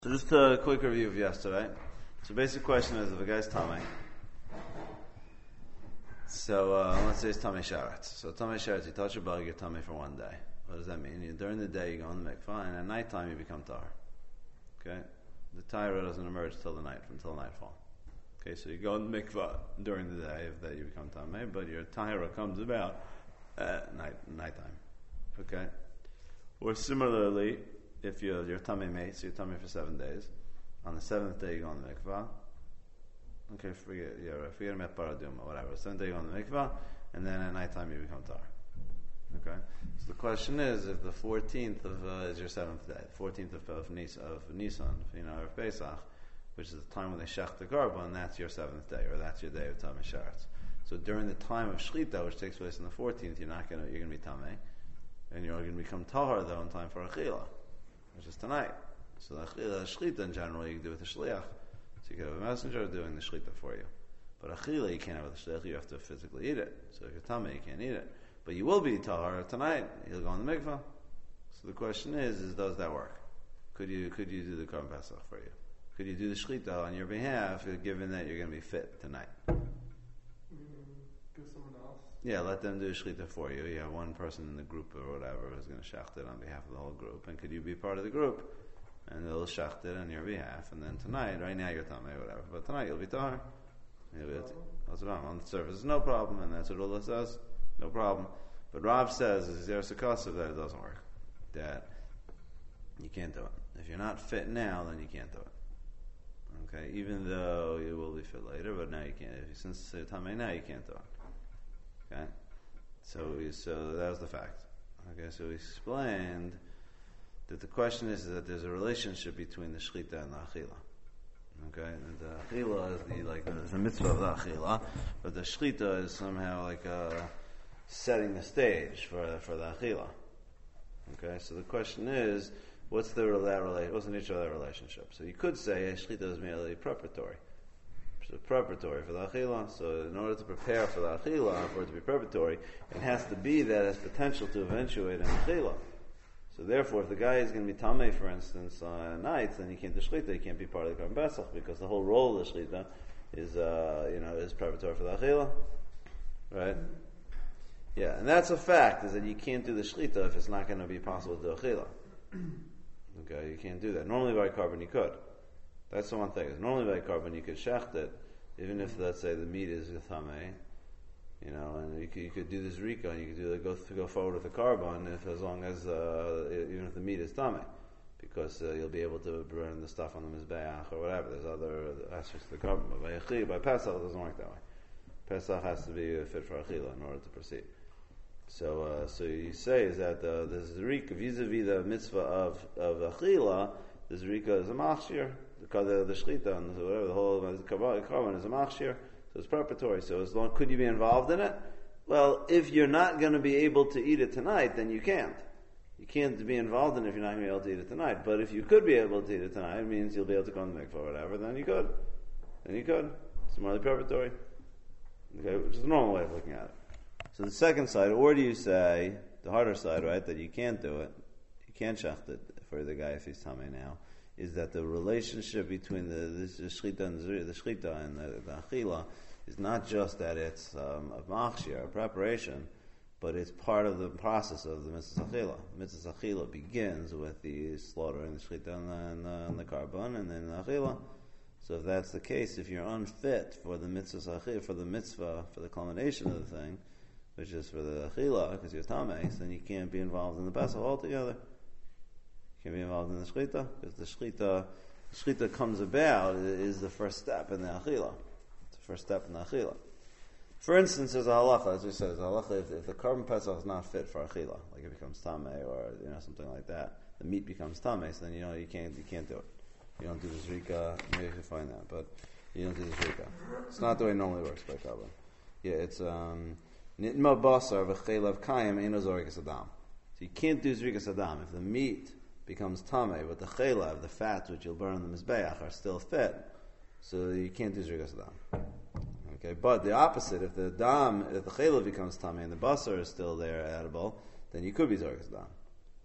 So just a quick review of yesterday. So basic question is if a guy's tummy. So let's say it's tummy sharetz. So tummy sharetz, you touch your bug, you're tummy for one day. What does that mean? During the day you go in the mikvah, and at nighttime you become tahor. Okay? The tahara doesn't emerge until nightfall. Okay, so you go in the mikvah during the day if that you become tummy, but your tahara comes about at nighttime. Okay? Or similarly, if you're tummy mate, so you're tummy for 7 days. On the 7th day you go in the mikvah. Okay, forget met paradum or whatever. 7th day you go in the mikvah, and then at nighttime you become tar. Okay? So the question is, if the 14th is your 7th day, the 14th of Nisan, of Pesach, which is the time when they shech the carbon, that's your 7th day, or that's your day of tummy sharetz. So during the time of shchita, which takes place on the 14th, you're going to be tummy, and you're going to become tahar though in time for achila, which is tonight. So the shchita in general you can do with the shliach. So you can have a messenger doing the shchita for you. But achila you can't have with the shliach, you have to physically eat it. So if you're tummy, you can't eat it. But you will be tahar tonight, you'll go in the mikvah. So the question is does that work? Could you do the Korban Pesach for you? Could you do the shchita on your behalf, given that you're going to be fit tonight? Give someone else? Yeah, let them do the shchita for you. You have one person in the group or whatever who's going to shecht it on behalf of the whole group. And could you be part of the group? And they'll shecht it on your behalf. And then tonight, right now you're tummy or whatever, but tonight you'll be tahar. That's what I'm on the surface. It's no problem, and that's what Ullah says. No problem. But Rav says, is there a sukkah that it doesn't work? That you can't do it. If you're not fit now, then you can't do it. Okay, even though you will be fit later, but now you can't. Since you're tummy now, you can't do it. Okay, so that was the fact. Okay, so we explained that the question is that there's a relationship between the shchita and the achila. Okay, and the achila is the mitzvah of the achila, but the shchita is somehow like setting the stage for the achila. Okay, so the question is, what's the nature of that relationship? So you could say shchita is merely preparatory. So preparatory for the achila. So in order to prepare for the achila, for it to be preparatory, it has to be that it's potential to eventuate an achila. So therefore, if the guy is going to be tamei, for instance, on nights, then he can't do shchita. He can't be part of the Korban Pesach because the whole role of the shchita is preparatory for the achila, right? Yeah, and that's a fact, is that you can't do the shchita if it's not going to be possible to do achila. Okay, you can't do that. Normally by carbon you could. That's the one thing. Is normally by carbon you could shecht it, even if let's say the meat is tamei, and you could do this rika, and you could go forward with the carbon as long as even if the meat is tamei, because you'll be able to burn the stuff on the mizbeach or whatever. There's other aspects of the carbon. But by Pesach it doesn't work that way. Pesach has to be fit for achila in order to proceed. So you say is that the zrika vis-a-vis the mitzvah of achila, the zrika is a machshir, the shchita and whatever the whole carbon is a machshir, so it's preparatory. So as long could you be involved in it? Well, if you're not going to be able to eat it tonight, then you can't. You can't be involved in it if you're not going to be able to eat it tonight. But if you could be able to eat it tonight, it means you'll be able to go in the mikvah or whatever. Then you could. It's merely preparatory. Okay, which is the normal way of looking at it. So the second side, or do you say, the harder side, right, that you can't do it, you can't shecht it for the guy if he's tummy now, is that the relationship between the shchita and the achila is not just that it's a machshir, a preparation, but it's part of the process of the mitzvah achila. Mitzvah achila begins with the slaughter and the shchita and the carbon, and then the achila. So if that's the case, if you're unfit for the mitzvah achila, for the culmination of the thing, which is for the achila, because you're tamei, then you can't be involved in the Pesach altogether. You can't be involved in the shchita, because the shchita comes about is the first step in the achila. It's the first step in the achila. For instance, there's a halacha, as we said, if the Korban Pesach is not fit for achila, like it becomes tamei or something like that, the meat becomes tamei, so then you can't do it. You don't do the zrika. Maybe you should find that, but you don't do the zrika. It's not the way it normally works by Kabbalah. Yeah, it's nitma basar v'chelav kayim eino zorikas adam. So you can't do zorikas adam if the meat becomes tamei, but the chelav, the fats which you'll burn on the mizbeach, are still fit. So you can't do zorikas adam. Okay, but the opposite, if the chelav becomes tamei and the basar is still there edible, then you could be zorikas adam.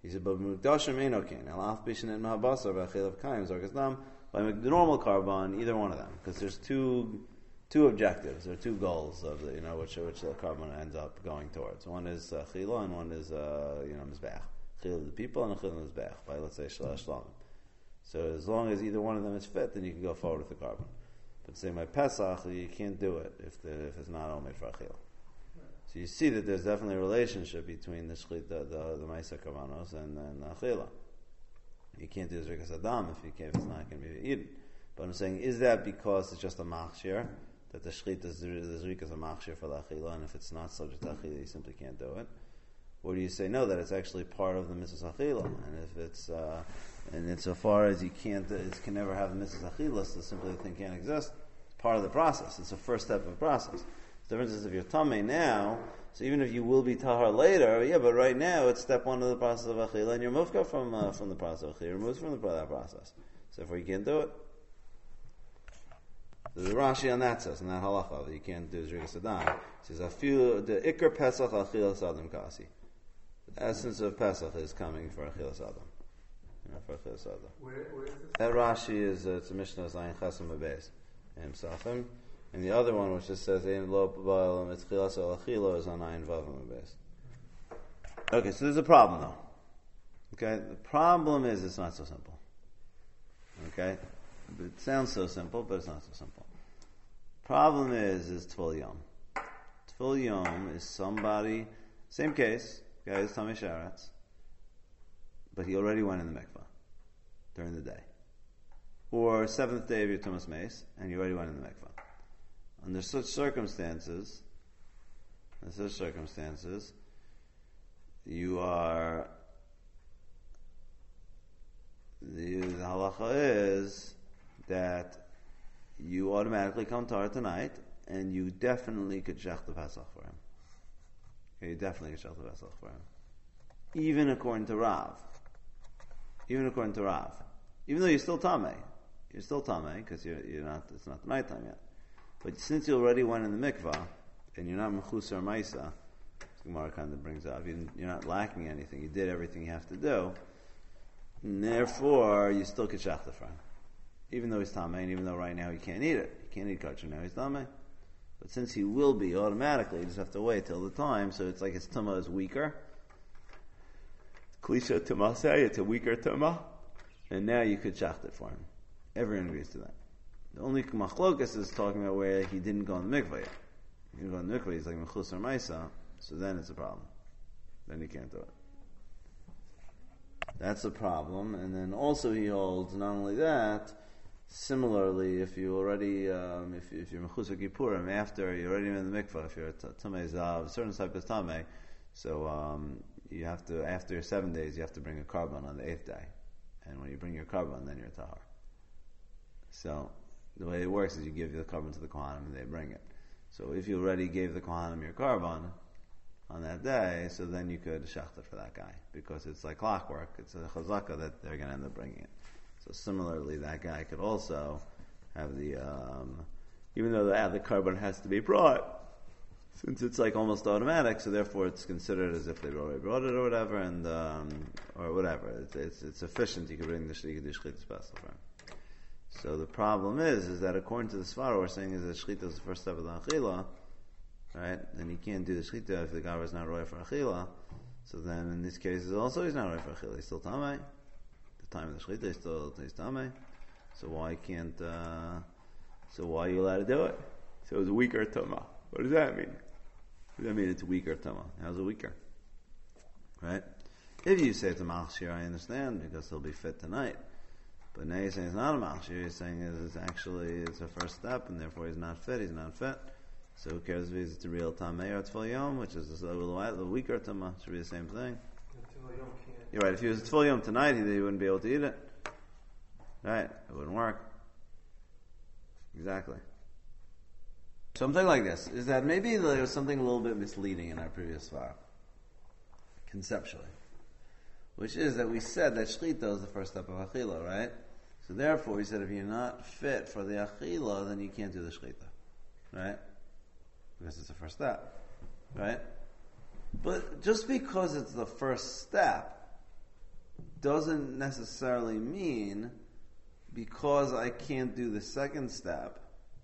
He said, but Mukdashim ain't okay. Now, Alaf Bishan and Mahabasar, Bachil of Kaim, Zarkasdam, by the normal carbon, either one of them, because there's two objectives, or two goals of the, which the carbon ends up going towards. One is Chila, and one is Mizbeach. Chila the people, and Chila Mizbeach, by let's say Shlamim. So as long as either one of them is fit, then you can go forward with the carbon. But say by Pesach, you can't do it if it's not only for Achila. So you see that there's definitely a relationship between the Shchita, the Maisa Karbanos, and Achila. You can't do Zrikas Adam if it's not going to be eaten. But I'm saying, is that because it's just a machshir, that the Shchita, the Zrikas is a machshir for the Achila, and if it's not subject to Achila, you simply can't do it? Or do you say, no, that it's actually part of the Mitzvah Achila, and if it's, and insofar as you can never have the Mitzvah Achila, so simply the thing can't exist, it's part of the process. It's the first step of the process. The difference is if you're Tameh now, so even if you will be Tahar later, but right now it's step one of the process of Achila, and you're Mufka from the process of Achila, removed from that process. So therefore you can't do it. There's a Rashi on that says, in that halacha, that you can't do Zrikas Adam. It says, the Iker Pesach Achilas Adam Kasi. The essence of Pesach is coming for Achilas Adam. For Achilas Adam. Where is this? That Rashi is, it's a Mishnah Zayin Chasam Abeis. And Safim. And the other one, which just says, Ein Lo Ba'alam It's Chilas Al Achilo, is on Ayin Vavim Abeis. Okay, so there's a problem though. Okay, the problem is it's not so simple. Okay? It sounds so simple, but it's not so simple. Problem is Tfil Yom. Tfil Yom is somebody, same case, guy is Tamei Sheretz, but he already went in the mikvah during the day. Or seventh day of your Tumas Meis, and you already went in the mikvah. Under such circumstances, you are, the halacha is that you automatically come Tahar tonight, and you definitely could shech the Pesach for him. Okay, you definitely could shech the Pesach for him. Even according to Rav. Even though you're still Tameh. You're still Tameh, because you're not, it's not the nighttime yet. But since you already went in the mikvah, and you're not Mechusar Maisa, Gemara kind of brings up, you're not lacking anything, you did everything you have to do, and therefore, you still could shech the for him. Even though he's Tameh, and even though right now he can't eat it. He can't eat kosher now, he's Tameh. But since he will be automatically, you just have to wait till the time, so it's like his Tumah is weaker. Klisha Tumah say, it's a weaker Tumah. And now you could shacht it for him. Everyone agrees to that. The only machlokas is talking about where he didn't go in the mikvah yet. He didn't go in the mikvah, he's like Mechusar Maisa, so then it's a problem. Then you can't do it. That's a problem. And then also he holds, not only that, similarly, if you already, if you're Mechusar Kippurim, after you're already in the mikvah, if you're Tamei Zav, a certain type of Tamei, so you have to, after your 7 days, you have to bring a carbon on the 8th day. And when you bring your carbon, then you're Tahar. So, the way it works is you give the carbon to the Kohanim and they bring it. So if you already gave the Kohanim your carbon on that day, so then you could shech it for that guy. Because it's like clockwork, it's a chazaka that they're going to end up bringing it. So similarly, that guy could also have the, even though the carbon has to be brought, since it's like almost automatic, so therefore it's considered as if they already brought it or whatever, and or whatever. It's sufficient. You can bring the shechita special for him. So the problem is that according to the Svara, we're saying is that shechita is the first step of the achila, right? Then he can't do the shechita if the guy is not roy for achila. So then in these cases also he's not roy for achila. He's still tamei. The time of the shechita he's tamei. So why can't? So why are you allowed to do it? So it's weaker tama. What does that mean? What does that mean? It's weaker tama. How's it weaker? Right? If you say it's a machshir, I understand because he'll be fit tonight. But now you're saying it's not a machshir. You're saying it's a first step, and therefore he's not fit. So who cares if it's a real tamei or tfil yom, which is a little weaker tama? Should be the same thing. You're right. If he was tfil yom tonight, he wouldn't be able to eat it. Right? It wouldn't work. Exactly. Something like this is that maybe there was something a little bit misleading in our previous svara, conceptually, which is that we said that shechita is the first step of achila, right? So therefore, we said if you're not fit for the achila, then you can't do the shechita, right? Because it's the first step, right? But just because it's the first step doesn't necessarily mean because I can't do the second step.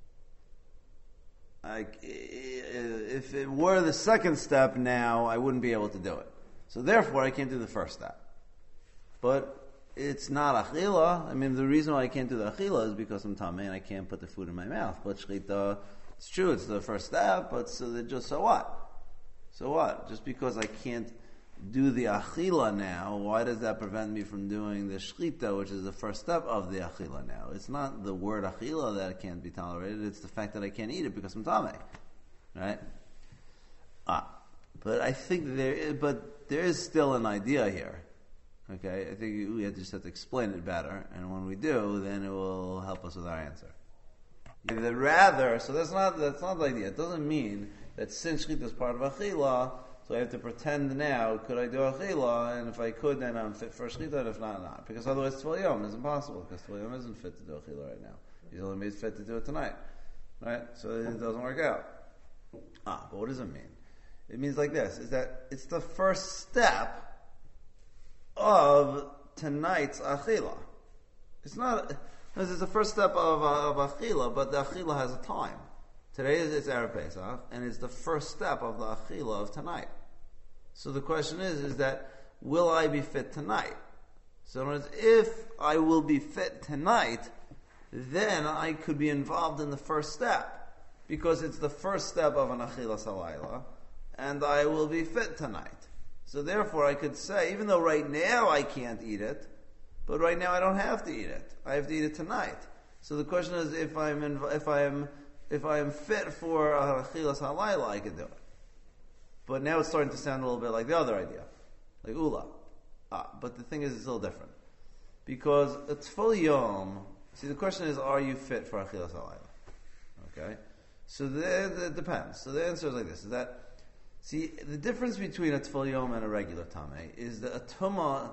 If it were the second step now, I wouldn't be able to do it. So therefore, I can't do the first step. But it's not achila. I mean, the reason why I can't do the achila is because I'm tamei and I can't put the food in my mouth. But shchita, it's true, it's the first step, but so what? So what? Just because I can't do the achila now, why does that prevent me from doing the shchita, which is the first step of the achila now? It's not the word achila that can't be tolerated, it's the fact that I can't eat it because I'm tamei. Right? But I think there is still an idea here. Okay? I think we just have to explain it better, and when we do, then it will help us with our answer. So that's not the idea. It doesn't mean that since shchita is part of achila, so I have to pretend now, could I do achila, and if I could, then I'm fit for shchita, and if not, not. Because otherwise Tfil Yom is impossible, because Tfil Yom isn't fit to do achila right now. He's only made fit to do it tonight. Right? So it doesn't work out. But what does it mean? It means like this, is that it's the first step of tonight's achila. It's the first step of achila, but the achila has a time. Today it's Erev Pesach, and it's the first step of the achila of tonight. So the question is that, will I be fit tonight? So in other words, if I will be fit tonight, then I could be involved in the first step, because it's the first step of an achila salayla, and I will be fit tonight. So therefore I could say, even though right now I can't eat it, but right now I don't have to eat it. I have to eat it tonight. So the question is, if I am fit for achilas halayla, I can do it. But now it's starting to sound a little bit like the other idea, like ula. But the thing is, it's a little different, because a tfil yom. See, the question is, are you fit for achilas halayla? Okay, so it depends. So the answer is like this: is that, see, the difference between a tfil yom and a regular tameh is that a tumah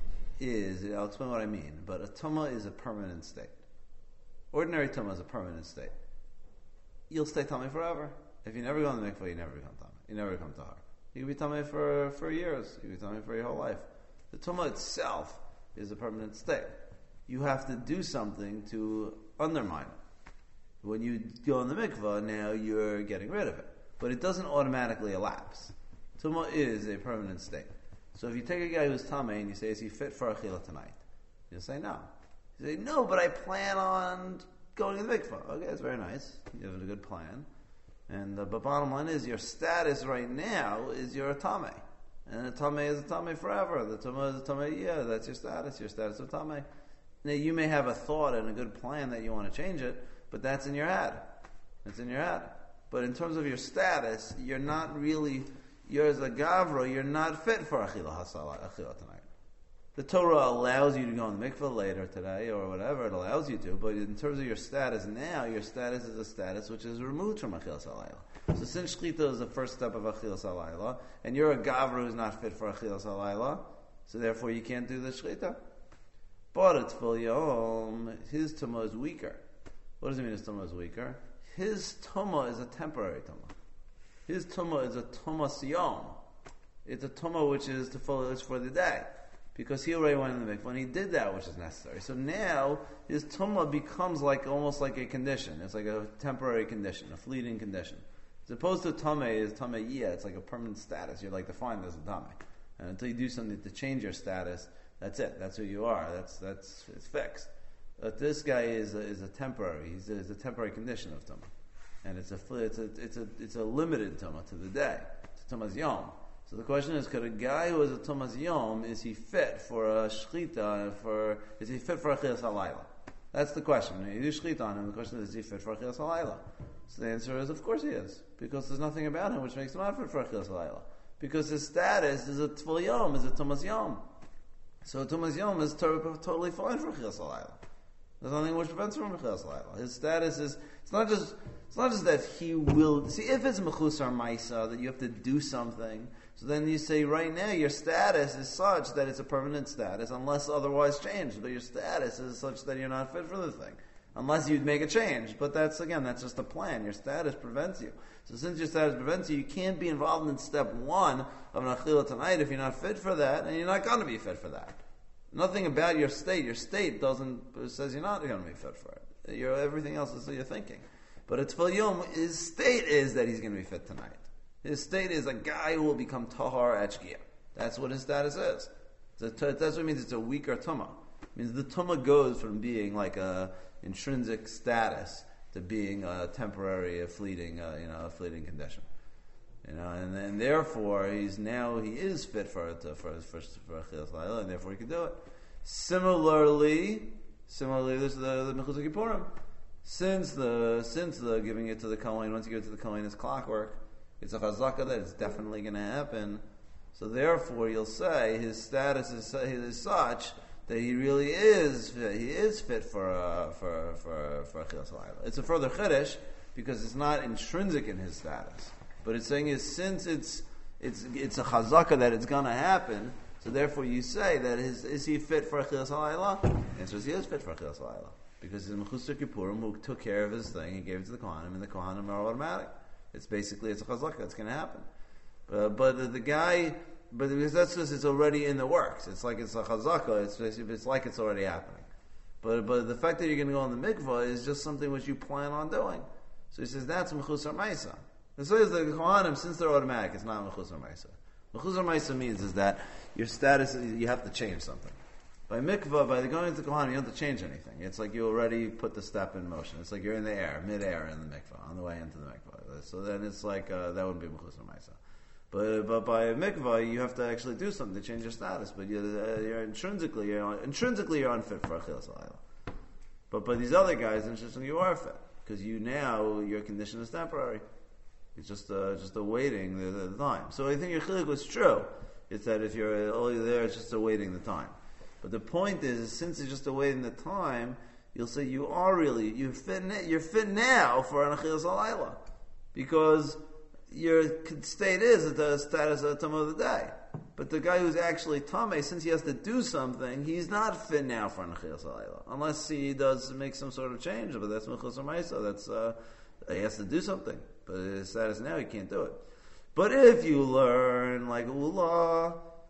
is, I'll explain what I mean, but a tumah is a permanent state. Ordinary tumah is a permanent state. You'll stay tameh forever. If you never go in the mikveh, you never become tameh. You never become tahar. You can be tameh for years. You can be tameh for your whole life. The tumah itself is a permanent state. You have to do something to undermine it. When you go in the mikveh, now you're getting rid of it. But it doesn't automatically elapse. Tumah is a permanent state. So if you take a guy who's tameh and you say, is he fit for achila tonight? He'll say no. You say, no, but I plan on going to the mikveh. Okay, that's very nice. You have a good plan. But bottom line is, your status right now is you're a tameh. And a tameh is a tameh forever. The tumah is a tameh, yeah, that's your status of tameh. Now you may have a thought and a good plan that you want to change it, but that's in your head. It's in your head. But in terms of your status, you're not really, you're as a gavra, you're not fit for achila tonight. The Torah allows you to go in the mikveh later today or whatever, it allows you to, but in terms of your status now, your status is a status which is removed from achilas halayla. So since shchita is the first step of achilas halayla, and you're a gavra who's not fit for achilas halayla, so therefore you can't do the shchita. But it's tfil yom, his tumah is weaker. What does it mean his tumah is weaker? His tumah is a temporary tumah. His tumah is a tumah siyom. It's a tumah which is to follow this for the day. Because he already went in the mikvah and he did that which is necessary. So now his tumah becomes almost like a condition. It's like a temporary condition, a fleeting condition. As opposed to tameh is tameh, it's like a permanent status. You're like defined as a tameh. And until you do something to change your status, that's it. That's who you are. It's fixed. But this guy is a temporary. He's a temporary condition of tumah, and it's a limited tumah to the day. It's a tumah's yom. So the question is, could a guy who is a tumah's yom, is he fit for a shchita? Is he fit for achilas halayla? That's the question. When you do shchita on him, the question is he fit for achilas halayla? So the answer is, of course he is, because there's nothing about him which makes him not fit for achilas halayla. Because his status is a tfil yom, is a tumah's yom. So a tumah's yom is totally fine for achilas halayla. There's nothing which prevents him from achilas halayla. His status is, it's not just that he will, see, if it's mechusar maisa, that you have to do something, so then you say, right now, your status is such that it's a permanent status, unless otherwise changed. But your status is such that you're not fit for the thing. Unless you'd make a change. But that's just a plan. Your status prevents you. So since your status prevents you, you can't be involved in step one of an achila tonight if you're not fit for that, and you're not going to be fit for that. Nothing about your state. Your state says you're not going to be fit for it. Everything else is you're thinking. But it's Tfil Yom, his state is that he's going to be fit tonight. His state is a guy who will become Tahar Echkia. That's what his status is. That's what it means. It's a weaker Tumah. It means the Tumah goes from being like a intrinsic status to being a temporary, a fleeting condition. And then therefore he is fit for Achilas Laila, and therefore he can do it. Similarly, this is the Mechuzah Kippurim. Since the giving it to the Kohen, once you give it to the Kohen, is clockwork. It's a chazaka that it's definitely going to happen. So therefore, you'll say his status is such that he really is fit for Achilas Laila. It's a further chiddush because it's not intrinsic in his status, but it's saying is since it's a chazaka that it's going to happen. So therefore, you say that is he fit for Achilas Laila? The answer is he is fit for Achilas Laila because he's a Mechuzah Kippurim who took care of his thing. He gave it to the Kohanim, and the Kohanim are automatic. It's a chazaka that's going to happen. But the guy, because that's just it's already in the works. It's like it's a chazaka. It's like it's already happening. But the fact that you're going to go on the mikvah is just something which you plan on doing. So he says that's mechusar ma'isa. And so is the Kohanim, since they're automatic, it's not mechusar ma'isa. Mechusar ma'isa means is that your status you have to change something. By mikvah, by going to Kohanim, you don't have to change anything. It's like you already put the step in motion. It's like you're in the air, mid-air in the mikvah, on the way into the mikvah. So then it's like that wouldn't be mechusar ma'isa. But by a mikvah, you have to actually do something to change your status. But you're intrinsically you're unfit for Achilas Laila. But by these other guys, interestingly, you are fit because your condition is temporary. It's just awaiting the time. So I think your chiluk was true. It's that if you're only there, it's just awaiting the time. But the point is, since it's just awaiting the time, you'll say you're fit now for an Achilas Laila because your state is the status of the Tumah of the day. But the guy who's actually Tameh, since he has to do something, he's not fit now for an Achilas Laila. Unless he does make some sort of change, but that's Mechusar Ma'isa. That's he has to do something. But his status now, he can't do it. But if you learn, like Ula,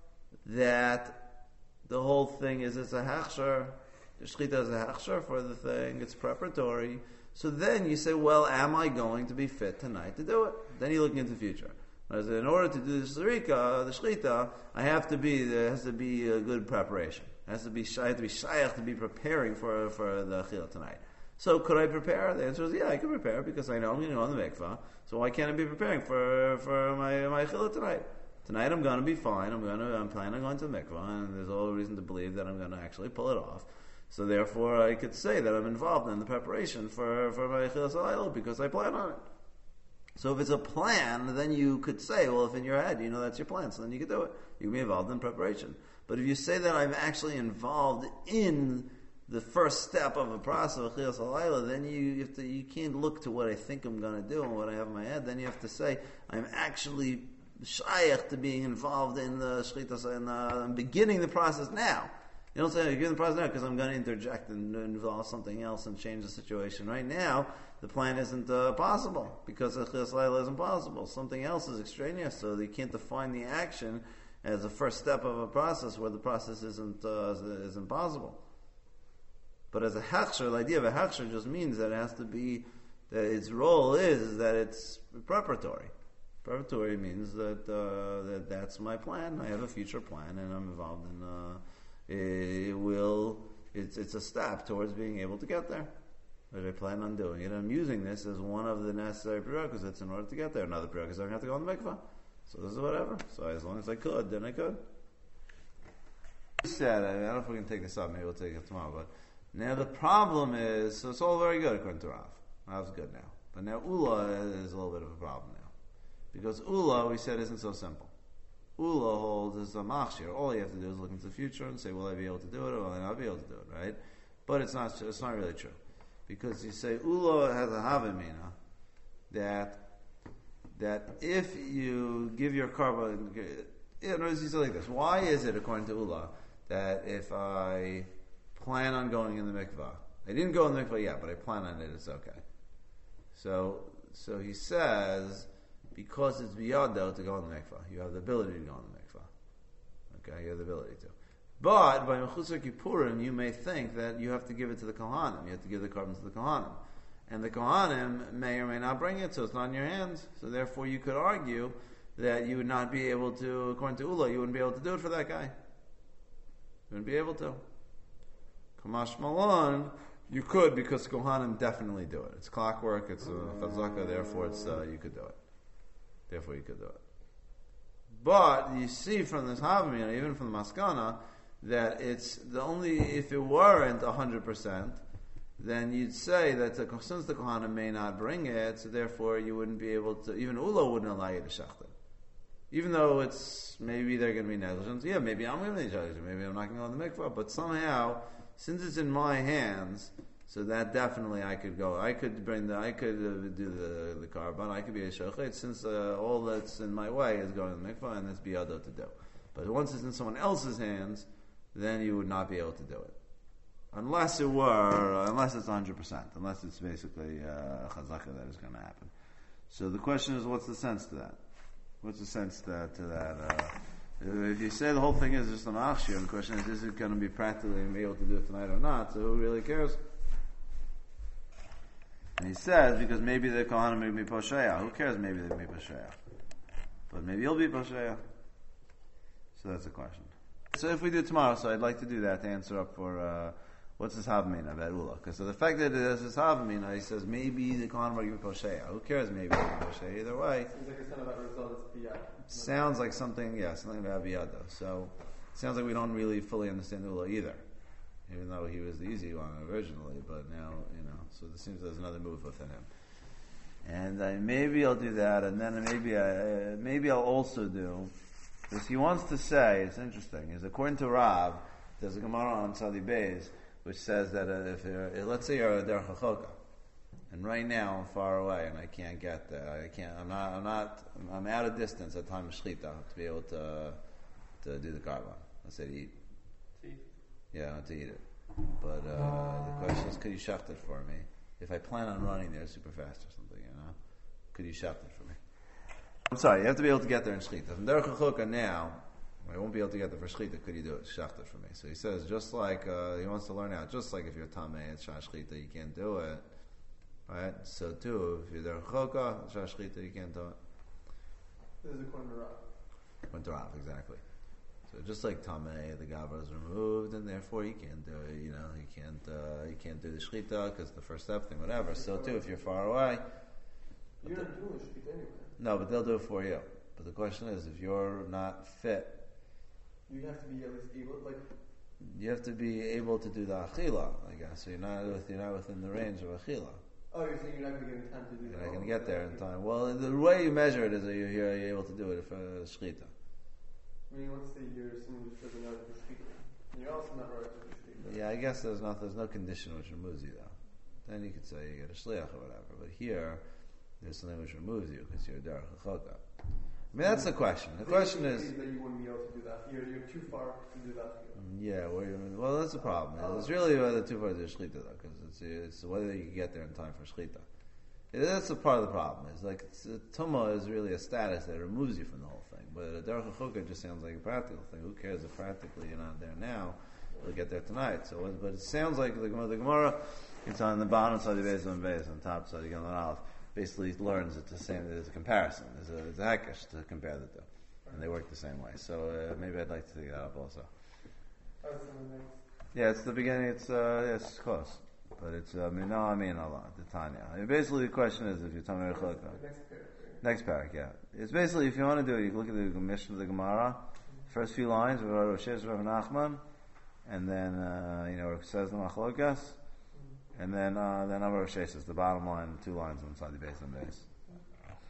that the whole thing is it's a hachshar, the shechita is a hachshar for the thing, it's preparatory, so then you say, well, am I going to be fit tonight to do it? Then you're looking into the future. Whereas in order to do the shechita, there has to be a good preparation. I have to be shaykh to be preparing for the achila tonight. So could I prepare? The answer is yeah, I can prepare because I know I'm going to go on the mikvah. So why can't I be preparing for my achila tonight? Tonight I'm going to be fine. I'm planning on going to the mikvah, and there's all reason to believe that I'm going to actually pull it off. So therefore, I could say that I'm involved in the preparation for my Achilas Laila because I plan on it. So if it's a plan, then you could say, well, if in your head you know that's your plan, so then you could do it. You can be involved in preparation. But if you say that I'm actually involved in the first step of a process of Achilas Laila, then you can't look to what I think I'm going to do and what I have in my head. Then you have to say I'm actually shaykh to being involved in the shechita, and I'm beginning the process now. You don't say I'm beginning the process now because I'm going to interject and involve something else and change the situation. Right now, the plan isn't possible because Achilas Laila isn't possible. Something else is extraneous, so you can't define the action as a first step of a process where the process isn't possible. But as a hechsher, the idea of a hechsher just means that it has to be that its role is that it's preparatory. Preparatory means that that's my plan. I have a future plan, and I'm involved in. It's a step towards being able to get there. But I plan on doing it. I'm using this as one of the necessary prerequisites in order to get there. Another prerequisite, I'm going to have to go on the mikvah. So this is whatever. So as long as I could, then I could. He said, I don't know if we can take this up. Maybe we'll take it tomorrow. But now the problem is, so it's all very good according to Rav. Rav's good now. But now Ula is a little bit of a problem now. Because Ula, we said, isn't so simple. Ula holds as a machshir. All you have to do is look into the future and say, will I be able to do it or will I not be able to do it, right? But it's not really true. Because you say, Ula has a havamina that if you give your carbon, notice you say like this, why is it, according to Ula, that if I plan on going in the mikvah, I didn't go in the mikvah yet, but I plan on it, it's okay. So he says, because it's biyado to go in the mikvah. You have the ability to go in the mikvah. Okay, you have the ability to. But by Mechusar Kippurim, you may think that you have to give it to the Kohanim. You have to give the carbon to the Kohanim. And the Kohanim may or may not bring it, so it's not in your hands. So therefore you could argue that you would not be able to, according to Ula, you wouldn't be able to do it for that guy. You wouldn't be able to. Kamash Malon, you could, because Kohanim definitely do it. It's clockwork, it's a chazaka, therefore it's, you could do it. Therefore you could do it. But you see from this Havamina, even from the Maskana, that it's the only, if it weren't 100%, then you'd say that since the Kohanim may not bring it, so therefore you wouldn't be able to, even Ula wouldn't allow you to shech it. Even though it's, maybe they're going to be negligent, yeah, maybe I'm going to be negligent, maybe I'm not going to go on the mikvah, but somehow, since it's in my hands, so that definitely I could go, I could do the carbon, I could be a shochet, since all that's in my way is going to the mikvah, and it's biyado to do. But once it's in someone else's hands, then you would not be able to do it. Unless it's 100%, unless it's basically a chazaka that is going to happen. So the question is, what's the sense to that? What's the sense to that? If you say the whole thing is just an achshir, and the question is it going to be practically able to do it tonight or not? So who really cares? And he says, because maybe the Kohanim may be posheya. Who cares? Maybe they may be posheya. But maybe you'll be posheya. So that's the question. So if we do it tomorrow, so I'd like to do that to answer up for what's this Havamina about Ula. Because so the fact that it is this Havamina, he says maybe the Kohanim are going to be posheya. Who cares? Maybe they're going to be posheya. Either way. Seems like it's kind of about result. Sounds like something, something about biyado. So it sounds like we don't really fully understand Ula either, even though he was the easy one originally. But now, so it seems there's another move within him. And maybe I'll do that, and then maybe I'll also do. Because he wants to say, it's interesting, is according to Rav, there's a Gemara on Tzadi Beis, which says that let's say you're a Derech HaChoka, and right now I'm far away and I can't get there. I'm out of distance at time of Shechita to be able to do the Karban. Let's say to eat. To eat? Yeah, to eat it. But the question is, could you shecht it for me? If I plan on running there super fast or something, could you shecht it for me? I'm sorry, you have to be able to get there in Shechita. If I'm Derech HaChoka now, I won't be able to get there for Shechita. Could you do it? Shecht it for me. So he says, just like, he wants to learn out, just like if you're Tameh, it's Shah Shechita, you can't do it. Right? So too, if you're Derech HaChoka, Shah Shechita, you can't do it. This is according to Rav. According to Rav, exactly. So just like Tameh, the Gavra is removed, and therefore you can't do it. You can't do the Shechita, because the first step thing, whatever. So too, if you're far away. You're not doing Shechita anyway. No, but they'll do it for you. But the question is, if you're not fit, you have to be at least able, you have to be able to do the achila, I guess. So you're not within the range of achila. Oh, you're saying you're not going to get time to do that. You're not going to get there in time. Well, the way you measure it is that you're able to do it for shechita. I mean, let's say you're someone who's further out for shechita, and you're also not right for shechita. Yeah, I guess there's no condition which removes you though. Then you could say you get a shliach or whatever. But here, there's something which removes you because you're derech hachoka. I mean, that's the question. The question is that you wouldn't be able to do that. You're too far to do that. Yeah, well, that's the problem. It's really whether too far to do shechita though, because it's whether you can get there in time for shechita. That's a part of the problem. It's like tumah is really a status that removes you from the whole thing. But a derech hachoka just sounds like a practical thing. Who cares if practically you're not there now? You'll get there tonight. So, but it sounds like the Gemara. It's on the bottom side of the base on base, on top side again on Aleph. Basically learns it's the same. There's a comparison. There's a hekesh to compare the two, and they work the same way. So maybe I'd like to take that up also. Yeah, it's the beginning. It's close, but it's Allah the Tanya. Basically, the question is if you're talking about next parak, yeah. It's basically if you want to do it, you can look at the mission of the Gemara, first few lines of Rav Sheshes, Rav Nachman, and then it says the Machlokas. And then Rav Sheshes, the bottom line, 2 lines on the base and base.